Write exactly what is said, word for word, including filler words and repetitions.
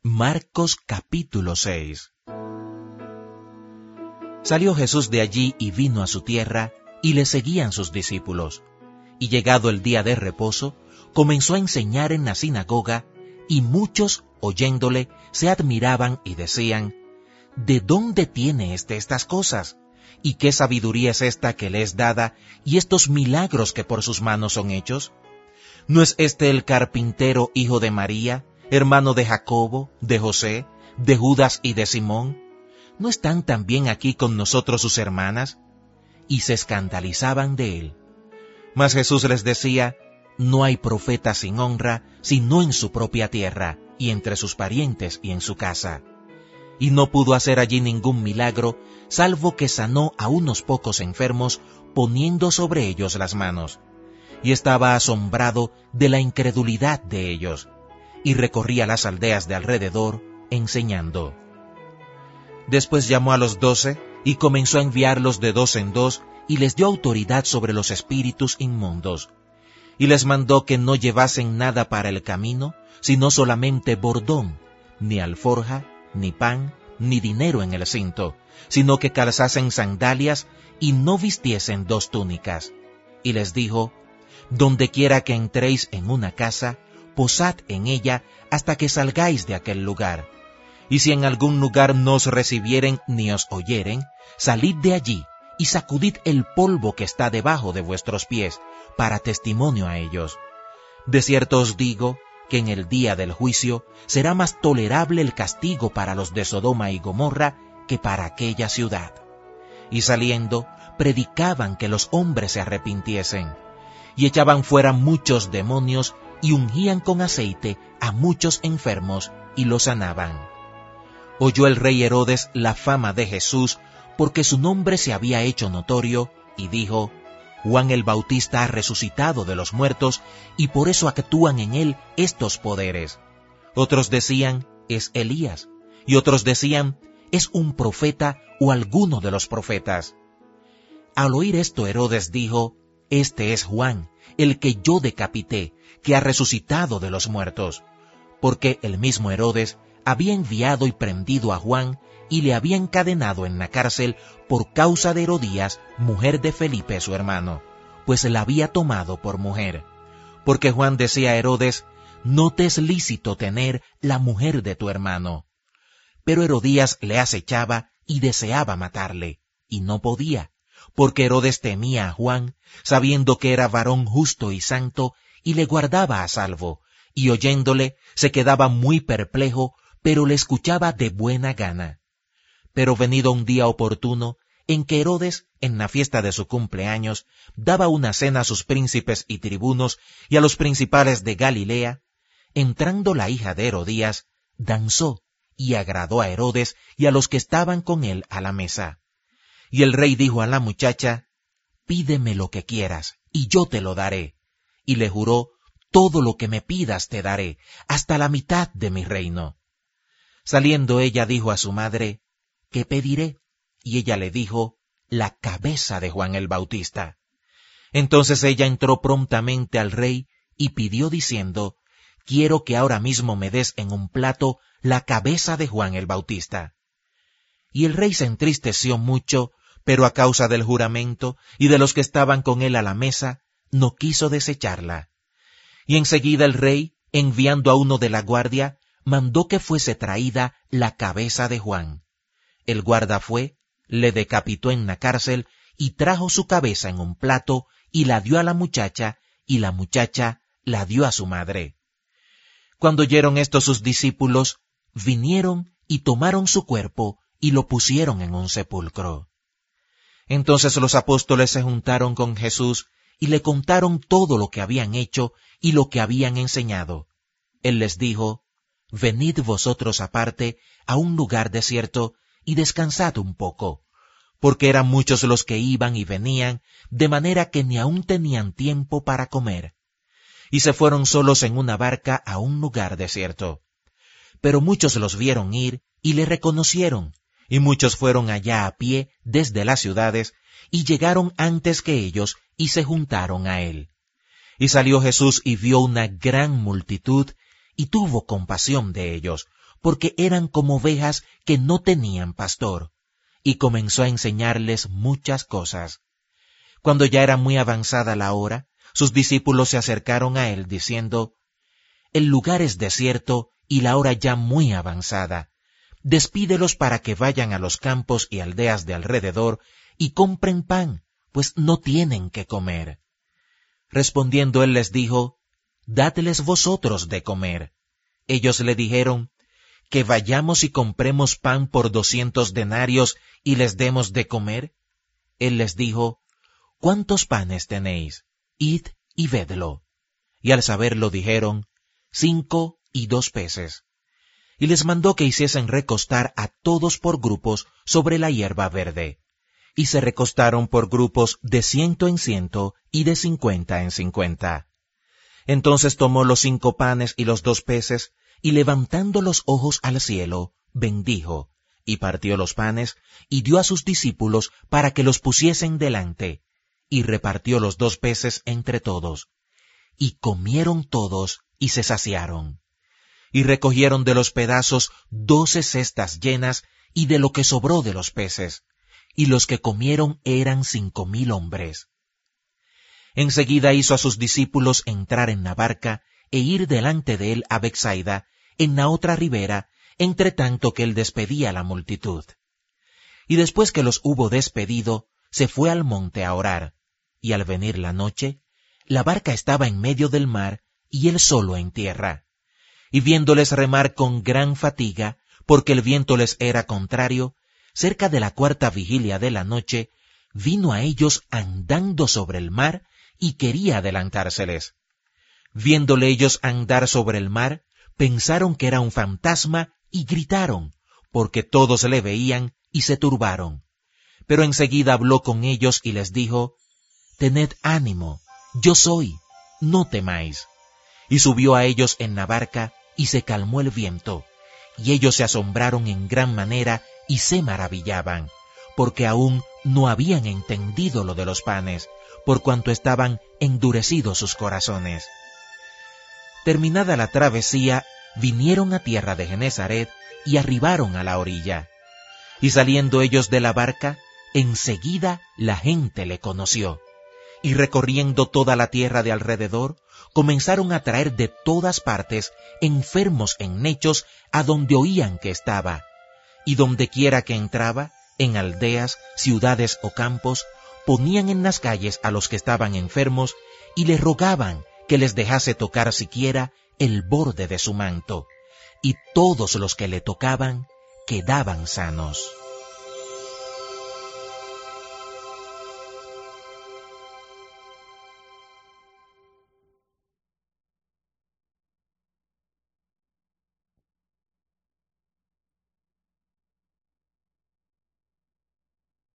Marcos capítulo seis. Salió Jesús de allí y vino a su tierra, y le seguían sus discípulos. Y llegado el día de reposo, comenzó a enseñar en la sinagoga, y muchos, oyéndole, se admiraban y decían: ¿De dónde tiene éste estas cosas? ¿Y qué sabiduría es esta que le es dada, y estos milagros que por sus manos son hechos? ¿No es este el carpintero, hijo de María, hermano de Jacobo, de José, de Judas y de Simón? ¿No están también aquí con nosotros sus hermanas? Y se escandalizaban de él. Mas Jesús les decía: no hay profeta sin honra, sino en su propia tierra, y entre sus parientes y en su casa. Y no pudo hacer allí ningún milagro, salvo que sanó a unos pocos enfermos, poniendo sobre ellos las manos. Y estaba asombrado de la incredulidad de ellos, y recorría las aldeas de alrededor, enseñando. Después llamó a los doce, y comenzó a enviarlos de dos en dos, y les dio autoridad sobre los espíritus inmundos. Y les mandó que no llevasen nada para el camino, sino solamente bordón, ni alforja, ni pan, ni dinero en el cinto, sino que calzasen sandalias, y no vistiesen dos túnicas. Y les dijo: donde quiera que entréis en una casa, posad en ella hasta que salgáis de aquel lugar. Y si en algún lugar no os recibieren ni os oyeren, salid de allí, y sacudid el polvo que está debajo de vuestros pies, para testimonio a ellos. De cierto os digo, que en el día del juicio será más tolerable el castigo para los de Sodoma y Gomorra que para aquella ciudad. Y saliendo, predicaban que los hombres se arrepintiesen, y echaban fuera muchos demonios, y ungían con aceite a muchos enfermos, y los sanaban. Oyó el rey Herodes la fama de Jesús, porque su nombre se había hecho notorio, y dijo: Juan el Bautista ha resucitado de los muertos, y por eso actúan en él estos poderes. Otros decían: es Elías, y otros decían: es un profeta o alguno de los profetas. Al oír esto, Herodes dijo: este es Juan, el que yo decapité, que ha resucitado de los muertos. Porque el mismo Herodes había enviado y prendido a Juan, y le había encadenado en la cárcel por causa de Herodías, mujer de Felipe su hermano, pues la había tomado por mujer. Porque Juan decía a Herodes: no te es lícito tener la mujer de tu hermano. Pero Herodías le acechaba y deseaba matarle, y no podía, porque Herodes temía a Juan, sabiendo que era varón justo y santo, y le guardaba a salvo, y oyéndole se quedaba muy perplejo, pero le escuchaba de buena gana. Pero venido un día oportuno, en que Herodes, en la fiesta de su cumpleaños, daba una cena a sus príncipes y tribunos y a los principales de Galilea, entrando la hija de Herodías, danzó y agradó a Herodes y a los que estaban con él a la mesa. Y el rey dijo a la muchacha: pídeme lo que quieras, y yo te lo daré. Y le juró: todo lo que me pidas te daré, hasta la mitad de mi reino. Saliendo ella dijo a su madre: ¿qué pediré? Y ella le dijo: la cabeza de Juan el Bautista. Entonces ella entró prontamente al rey y pidió diciendo: quiero que ahora mismo me des en un plato la cabeza de Juan el Bautista. Y el rey se entristeció mucho, pero a causa del juramento y de los que estaban con él a la mesa, no quiso desecharla. Y enseguida el rey, enviando a uno de la guardia, mandó que fuese traída la cabeza de Juan. El guarda fue, le decapitó en la cárcel, y trajo su cabeza en un plato, y la dio a la muchacha, y la muchacha la dio a su madre. Cuando oyeron esto sus discípulos, vinieron y tomaron su cuerpo, y lo pusieron en un sepulcro. Entonces los apóstoles se juntaron con Jesús, y le contaron todo lo que habían hecho y lo que habían enseñado. Él les dijo: venid vosotros aparte a un lugar desierto, y descansad un poco, porque eran muchos los que iban y venían, de manera que ni aun tenían tiempo para comer. Y se fueron solos en una barca a un lugar desierto. Pero muchos los vieron ir, y le reconocieron, y muchos fueron allá a pie desde las ciudades, y llegaron antes que ellos, y se juntaron a él. Y salió Jesús y vio una gran multitud, y tuvo compasión de ellos, porque eran como ovejas que no tenían pastor, y comenzó a enseñarles muchas cosas. Cuando ya era muy avanzada la hora, sus discípulos se acercaron a él diciendo, «El lugar es desierto y la hora ya muy avanzada. Despídelos para que vayan a los campos y aldeas de alrededor y compren pan, pues no tienen que comer». Respondiendo él les dijo, «Dádles vosotros de comer». Ellos le dijeron, «¿Que vayamos y compremos pan por doscientos denarios y les demos de comer?» Él les dijo, «¿Cuántos panes tenéis? Id y vedlo». Y al saberlo dijeron, «Cinco y dos peces». Y les mandó que hiciesen recostar a todos por grupos sobre la hierba verde. Y se recostaron por grupos de ciento en ciento y de cincuenta en cincuenta. Entonces tomó los cinco panes y los dos peces, y levantando los ojos al cielo, bendijo, y partió los panes, y dio a sus discípulos para que los pusiesen delante, y repartió los dos peces entre todos. Y comieron todos, y se saciaron. Y recogieron de los pedazos doce cestas llenas, y de lo que sobró de los peces, y los que comieron eran cinco mil hombres. Enseguida hizo a sus discípulos entrar en la barca, e ir delante de él a Betsaida, en la otra ribera, entre tanto que él despedía a la multitud. Y después que los hubo despedido, se fue al monte a orar, y al venir la noche, la barca estaba en medio del mar, y él solo en tierra. Y viéndoles remar con gran fatiga, porque el viento les era contrario, cerca de la cuarta vigilia de la noche, vino a ellos andando sobre el mar, y quería adelantárseles. Viéndole ellos andar sobre el mar, pensaron que era un fantasma y gritaron, porque todos le veían y se turbaron. Pero enseguida habló con ellos y les dijo, «Tened ánimo, yo soy, no temáis». Y subió a ellos en la barca y se calmó el viento, y ellos se asombraron en gran manera y se maravillaban, porque aún no habían entendido lo de los panes, por cuanto estaban endurecidos sus corazones. Terminada la travesía, vinieron a tierra de Genesaret y arribaron a la orilla. Y saliendo ellos de la barca, enseguida la gente le conoció. Y recorriendo toda la tierra de alrededor, comenzaron a traer de todas partes enfermos en lechos a donde oían que estaba. Y donde quiera que entraba, en aldeas, ciudades o campos, ponían en las calles a los que estaban enfermos y le rogaban que les dejase tocar siquiera el borde de su manto, y todos los que le tocaban quedaban sanos.